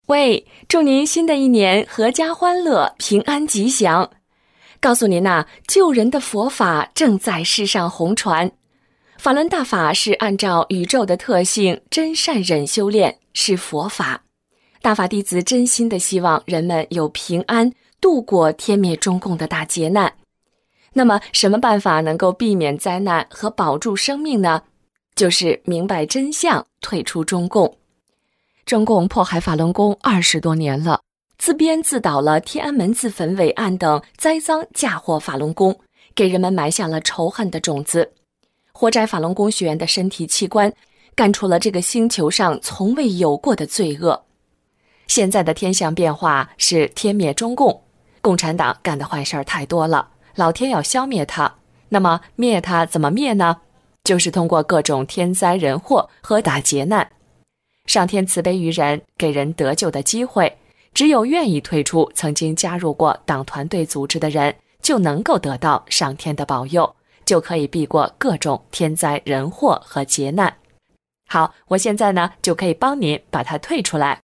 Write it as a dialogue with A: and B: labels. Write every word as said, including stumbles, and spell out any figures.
A: 喂，祝您新的一年阖家欢乐，平安吉祥。告诉您呐，救人的佛法正在世上红传。法轮大法是按照宇宙的特性真善忍修炼，是佛法。大法弟子真心的希望人们有平安，度过天灭中共的大劫难。那么什么办法能够避免灾难和保住生命呢？就是明白真相，退出中共。中共迫害法轮功二十多年了，自编自导了天安门自焚伪案等栽赃嫁祸法轮功，给人们埋下了仇恨的种子，活摘法轮功学员的身体器官，干出了这个星球上从未有过的罪恶。现在的天象变化是天灭中共，共产党干的坏事儿太多了，老天要消灭它。那么灭它怎么灭呢？就是通过各种天灾人祸和大劫难。上天慈悲于人，给人得救的机会，只有愿意退出曾经加入过党团队组织的人，就能够得到上天的保佑，就可以避过各种天灾人祸和劫难。好，我现在呢就可以帮您把它退出来。